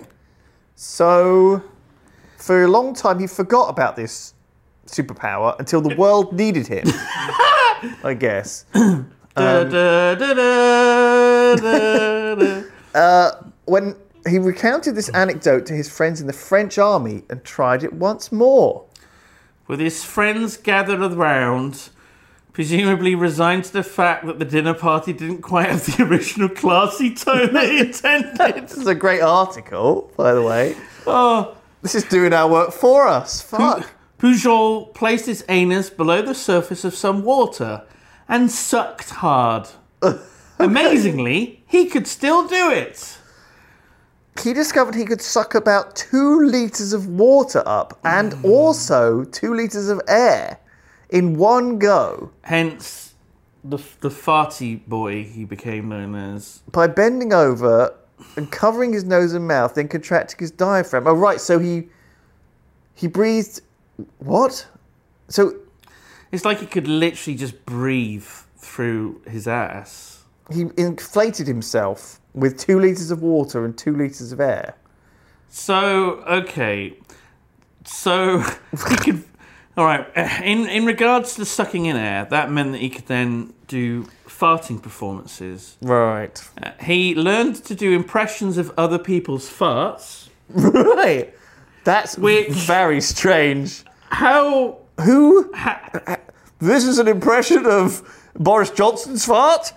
So, for a long time, he forgot about this superpower until the world needed him. I guess. Da, da, da, da, da, da. When he recounted this anecdote to his friends in the French army and tried it once more. With his friends gathered around, presumably resigned to the fact that the dinner party didn't quite have the original classy tone that he intended. This is a great article, by the way. Oh, This is doing our work for us. Fuck. Pujol placed his anus below the surface of some water and sucked hard. Amazingly, he could still do it. He discovered he could suck about two litres of water up and also two litres of air in one go Hence, the the farty boy he became known as. by bending over and covering his nose and mouth, then contracting his diaphragm. Oh, right, so he he breathed... What? So It's like he could literally just breathe through his ass. he inflated himself with two litres of water and two litres of air. So, okay. So, he could... All right, in, in regards to sucking in air, that meant that he could then do farting performances. Right. Uh, he learned to do impressions of other people's farts. Right. That's Which- very strange. How... Who? ha- This is an impression of Boris Johnson's fart?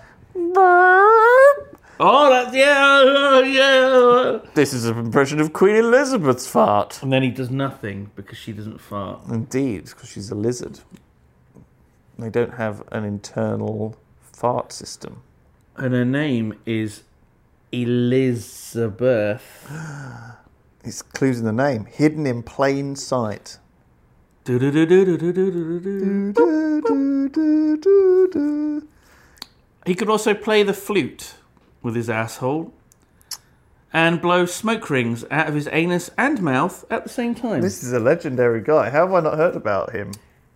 oh, that's... Yeah, uh, yeah. This is an impression of Queen Elizabeth's fart. And then he does nothing because she doesn't fart. Indeed, because she's a lizard. They don't have an internal fart system. And her name is Elizabeth. It's clues in the name. Hidden in plain sight. Do-do-do-do-do-do-do-do. He could also play the flute with his asshole and blow smoke rings out of his anus and mouth at the same time. This is a legendary guy. How have I not heard about him?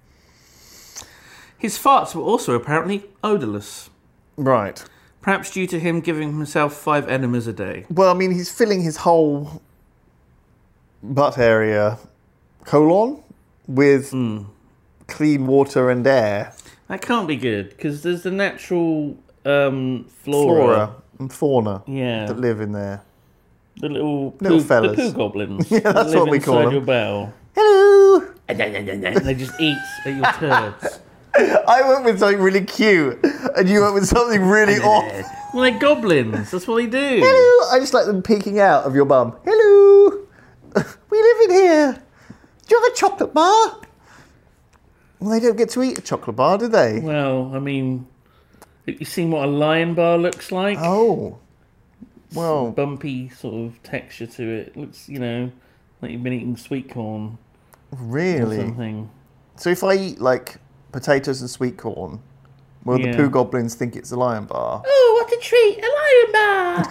His farts were also apparently odourless, Right. perhaps due to him giving himself five enemas a day. Well, I mean, he's filling his whole butt area colon with clean water and air. That can't be good because there's the natural um, flora. Flora and fauna Yeah. that live in there. The little, Little poo, fellas. the poo goblins. Yeah, that that's live what we call inside them. your bowel. Hello! And they just eat at your turds. I went with something really cute, and you went with something really off. Well, they're goblins. That's what they do. Hello! I just like them peeking out of your bum. Hello! We live in here. Do you have a chocolate bar? Well, they don't get to eat a chocolate bar, do they? Well, I mean, have you seen what a lion bar looks like? Oh. Well, Bumpy sort of texture to it. Looks, you know, like you've been eating sweet corn or really? something. So if I eat, like, potatoes and sweet corn, will Yeah. the poo goblins think it's a lion bar? Oh, what a treat! A lion bar!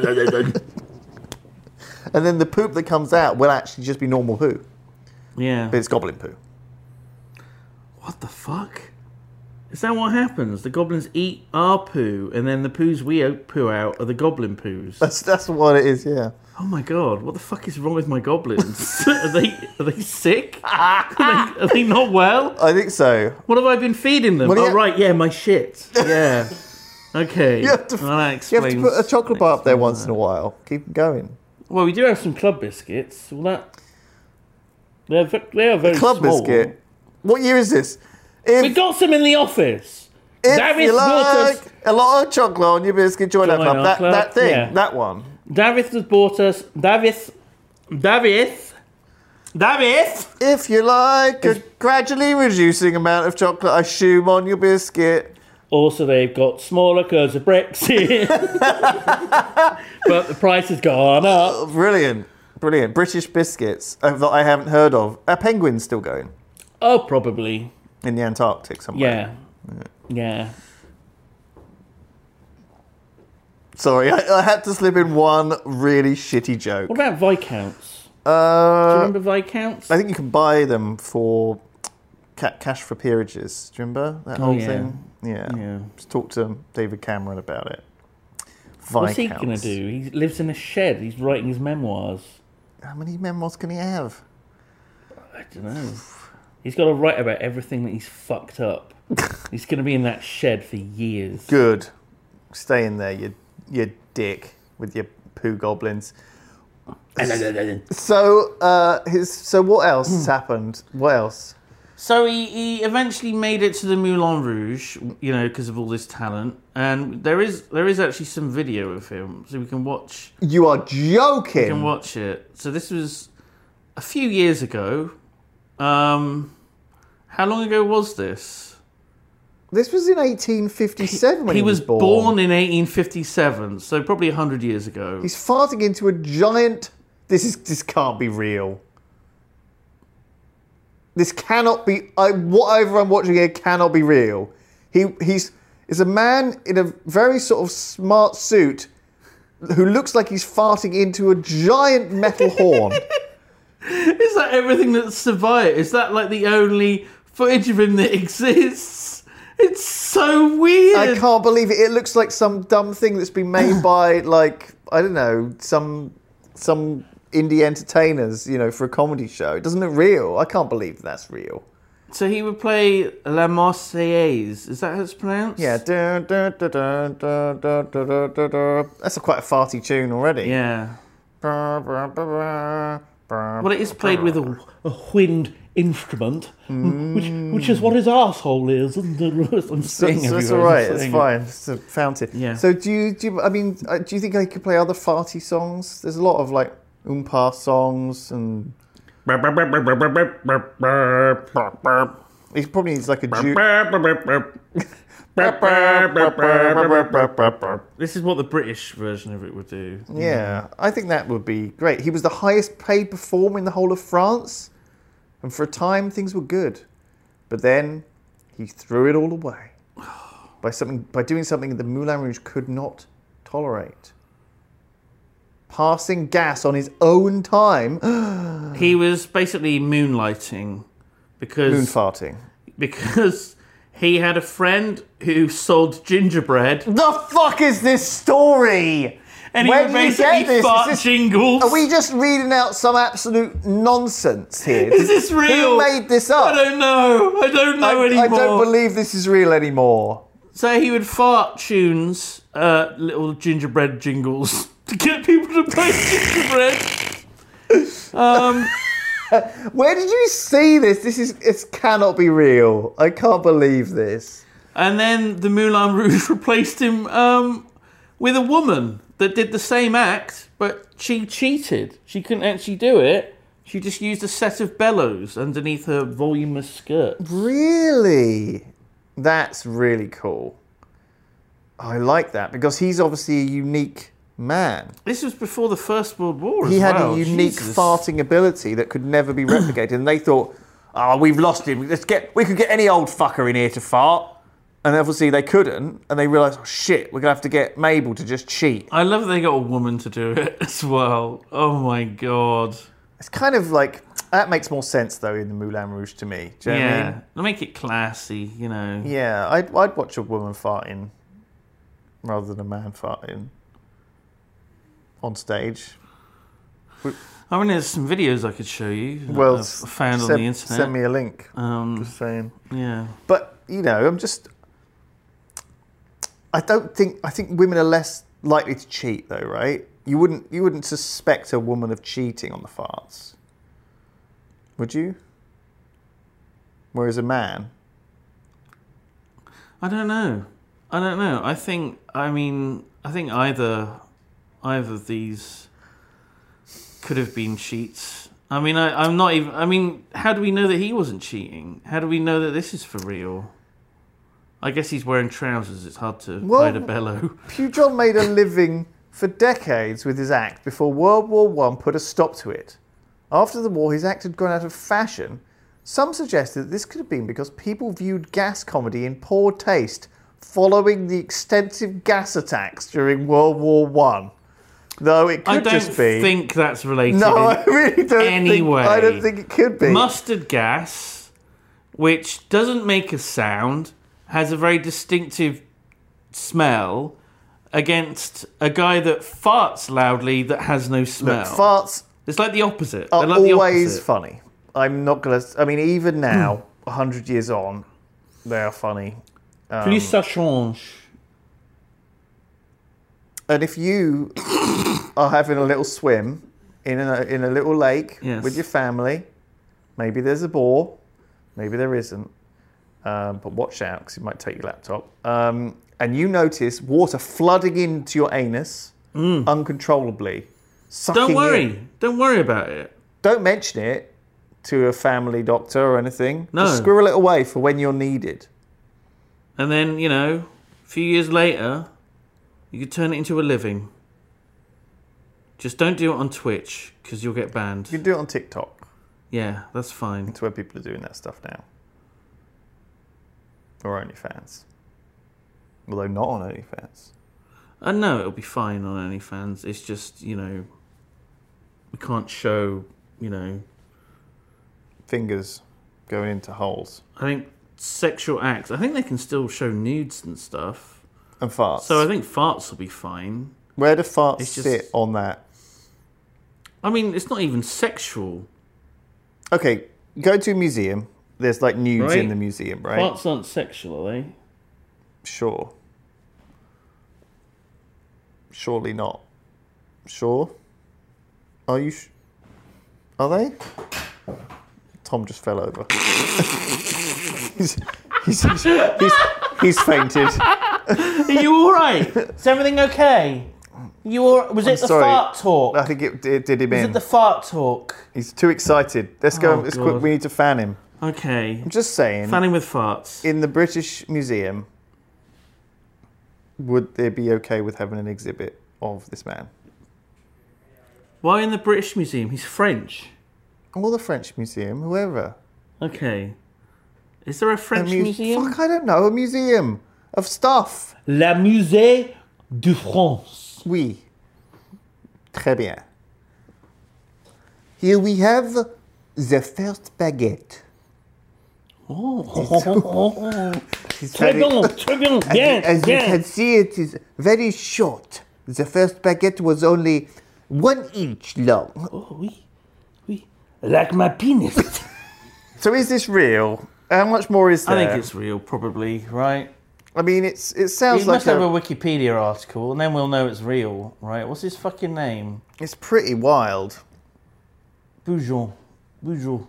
And then the poop that comes out will actually just be normal poo, Yeah. but it's goblin poo. What the fuck? Is that what happens? The goblins eat our poo, and then the poos we out- poo out are the goblin poos. That's that's what it is, yeah. Oh my god! What the fuck is wrong with my goblins? are they are they sick? Are they, are they not well? I think so. What have I been feeding them? Well, oh yeah. right, yeah, my shit. Yeah. Okay. You have to, Well, that you explains. have to put a chocolate bar up there explains once that. in a while. Keep them going. Well, we do have some club biscuits. Well, that they're ve- they are very Club small. biscuit. What year is this? If, We got some in the office. if David you bought us. like a lot of chocolate on your biscuit, join that Join club. our That, club, that thing, yeah. that one. David has bought us. David. David. David. If you like a gradually reducing amount of chocolate, I assume, on your biscuit. Also, they've got smaller because of Brexit. But the price has gone up. Oh, brilliant. Brilliant. British biscuits uh, that I haven't heard of. Are penguins still going? Oh, probably. In the Antarctic somewhere. Yeah. Yeah. Sorry, I, I had to slip in one really shitty joke. What about Viscounts? Do you Uh, remember Viscounts? I think you can buy them for ca- cash for peerages. Do you remember that Oh, whole yeah. thing? Yeah. Yeah. Just talk to David Cameron about it. What's he Viscounts. going to do? He lives in a shed. He's writing his memoirs. How many memoirs can he have? I don't know. He's got to write about everything that he's fucked up. He's going to be in that shed for years. Good. Stay in there, you, you dick, with your poo goblins. So, uh, his. So, what else has happened? What else? So he, he eventually made it to the Moulin Rouge, you know, because of all this talent. And there is there is actually some video of him, so we can watch. You are We can joking. watch it. So this was a few years ago. Um, how long ago was this? This was in eighteen fifty-seven when he, he was born. born in eighteen fifty-seven, so probably one hundred years ago. He's farting into a giant. This is this can't be real. This cannot be. I, whatever I'm watching here cannot be real. He he's is a man in a very sort of smart suit who looks like he's farting into a giant metal horn. Is that everything that's survived? Is that like the only footage of him that exists? It's so weird. I can't believe it. It looks like some dumb thing that's been made by, like, I don't know, some some indie entertainers, you know, for a comedy show. It doesn't look real. I can't believe that's real. So he would play La Marseillaise. Is that how it's pronounced? Yeah. Dun, dun, dun, dun, dun, dun, dun, dun, dun, dun. That's a quite a farty tune already. Yeah. Well, Well, it is played with a, a wind instrument, mm. which which is what his asshole is. And I'm So, saying so it's everywhere, all right. I'm It's saying fine. It's a fountain. Yeah. So do you? Do you, I mean, uh, do you think I could play other farty songs? There's a lot of like oompa songs, and he probably needs like a Jew. This is what the British version of it would do. Yeah, I think that would be great. He was the highest paid performer in the whole of France, and for a time things were good, but then he threw it all away by something by doing something that the Moulin Rouge could not tolerate. Passing gas on his own time. He was basically moonlighting because Moon farting. because he had a friend who sold gingerbread, The fuck is this story? and he Where would did you basically get this? fart Is this- jingles. Are we just reading out some absolute nonsense here? Is this real? Who made this up? I don't know. I don't know I, anymore. I don't believe this is real anymore. So he would fart tunes, uh, little gingerbread jingles to get people to play gingerbread. Um, Where did you see this? This is it cannot be real. I can't believe this. and then the Moulin Rouge replaced him um, with a woman that did the same act, but she cheated. She couldn't actually do it. She just used a set of bellows underneath her voluminous skirt. Really? That's really cool. I like that because he's obviously a unique man. This was before the First World War as He had well. a unique Jesus. farting ability that could never be replicated, and they thought, "Oh, we've lost him. Let's get. We could get any old fucker in here to fart." And obviously they couldn't, and they realised, "Oh shit, we're gonna have to get Mabel to just cheat." I love that they got a woman to do it as well. Oh my god. It's kind of like that makes more sense though in the Moulin Rouge to me. Do you know what I Yeah, mean? they'll make it classy, you know. Yeah, I'd, I'd watch a woman farting rather than a man farting on stage. I mean, there's some videos I could show you. that Well, I've found send, on the internet. send me a link. Um, Just saying. yeah. But you know, I'm just. I don't think. I think women are less likely to cheat, though, right? You wouldn't. You wouldn't suspect a woman of cheating on the farts, would you? Whereas a man. I don't know. I don't know. I think. I mean, I think either, either of these could have been cheats. I mean, I, I'm not even. I mean, how do we know that he wasn't cheating? How do we know that this is for real? I guess he's wearing trousers. It's hard to Well, hide a bellow. Pujol made a living for decades with his act before World War One put a stop to it. After the war, his act had gone out of fashion. Some suggested that this could have been because people viewed gas comedy in poor taste following the extensive gas attacks during World War One. Though it could I don't just be. think that's related. no, in I really don't anyway. think. I don't think it could be. Mustard gas, which doesn't make a sound, has a very distinctive smell, against a guy that farts loudly that has no smell. Look, farts It's like the opposite. are They're like the always opposite. funny. I'm not gonna. I mean, even now, a hundred years on, they are funny. Plus ça change. And if you are having a little swim in a in a little lake Yes. with your family, maybe there's a boar, maybe there isn't, um, but watch out because it might take your laptop. Um, and you notice water flooding into your anus uncontrollably, sucking Don't worry. in. Don't worry about it. Don't mention it to a family doctor or anything. No. Just squirrel it away for when you're needed. And then, you know, a few years later, you could turn it into a living. Just don't do it on Twitch, because you'll get banned. You can do it on TikTok. Yeah, that's fine. It's where people are doing that stuff now. Or OnlyFans. Although not on OnlyFans. I know it'll be fine on OnlyFans. It's just, you know, we can't show, you know... Fingers going into holes. I think sexual acts, I think they can still show nudes and stuff. And farts. So I think farts will be fine. Where do farts It's just- sit on that? I mean, it's not even sexual. Okay, go to a museum. There's like nudes Right. in the museum, right? Farts aren't sexual, are they? Sure. Surely not. Sure? Are you... Sh- Are they? Tom just fell over. he's, he's, he's, he's fainted. Are you all right? Is everything okay? You all, was I'm it the sorry. fart talk? I think it, it did him Was in. it the fart talk? He's too excited. Let's go. Oh, Let's God. quick. We need to fan him. Okay. I'm just saying. Fanning with farts. In the British Museum, would they be okay with having an exhibit of this man? Why in the British Museum? He's French. Or the French Museum, whoever. Okay. Is there a A French mu- museum? Fuck, I don't know. A museum of stuff. La Musée de France. Oui. Très bien. Here we have the first baguette. Oh. It's Très very- bien, très bien, bien, As you bien. can see, it is very short. The first baguette was only one inch long. Oh, oui, oui. Like my penis. So is this real? How much more is there? I think it's real, probably, right? I mean, it's it sounds You like must have a, a Wikipedia article, and then we'll know it's real, right? What's his fucking name? it's pretty wild. Boujon. Boujon.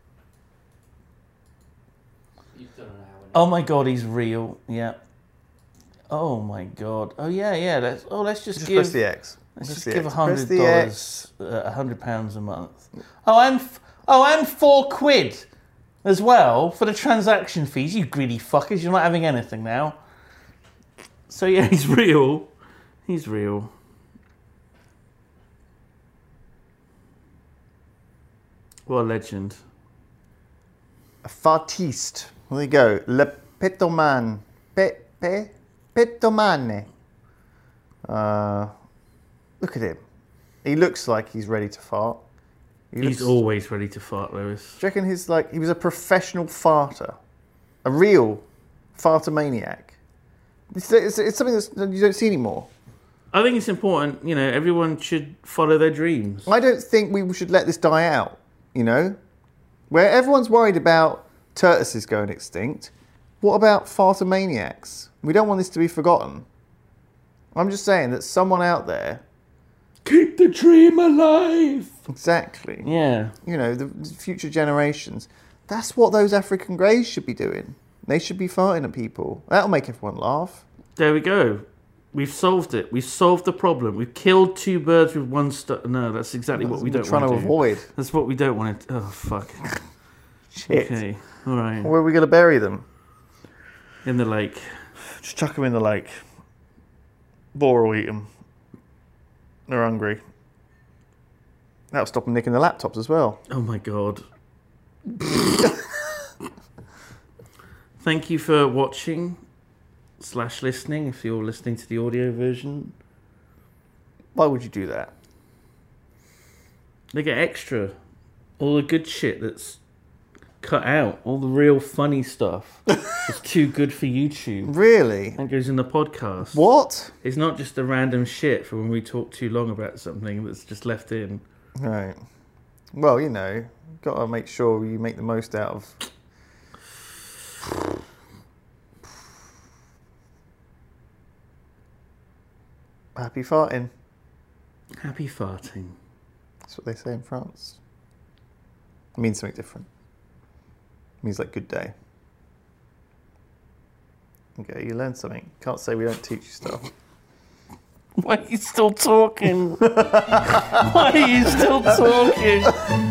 Oh my god, he's real. Yeah. Oh my god. Oh yeah, yeah. Let's. Oh, let's just, Just give. press the X. Let's Press just the give a X. Press hundred the X. dollars, a hundred pounds a month. Oh, and f- oh, and four quid as well for the transaction fees. You greedy fuckers! You're not having anything now. So yeah, he's real. He's real. What a legend. A fartiste. There you go. Le petoman. Pe, pe, petomane. Uh, look at him. He looks like he's ready to fart. He He's looks, always ready to fart, Lewis. do you reckon he's like, he was a professional farter? A real fartomaniac? It's, it's, it's something that you don't see anymore. I think it's important, you know, everyone should follow their dreams. I don't think we should let this die out, you know? Where everyone's worried about tortoises going extinct, what about fartomaniacs? We don't want this to be forgotten. I'm just saying that someone out there... Keep the dream alive! Exactly. Yeah. You know, the future generations. That's what those African greys should be doing. They should be farting at people. That'll make everyone laugh. There we go. We've solved it. We've solved the problem. We've killed two birds with one stone. No, that's exactly what we We're don't trying want to to do. avoid. That's what we don't want to... Oh, fuck. Shit. Okay, all right. Where are we going to bury them? In the lake. Just chuck them in the lake. Boar will eat them. They're hungry. That'll stop them nicking the laptops as well. Oh, my God. Thank you for watching slash listening if you're listening to the audio version. Why would you do that? They get extra. All the good shit that's cut out. All the real funny stuff. It's too good for YouTube. Really? That goes in the podcast. What? It's not just the random shit for when we talk too long about something that's just left in. Right. Well, you know, got to make sure you make the most out of... Happy farting. Happy farting. That's what they say in France. It means something different. It means like good day. Okay, you learn something. Can't say we don't teach you stuff. Why are you still talking? Why are you still talking?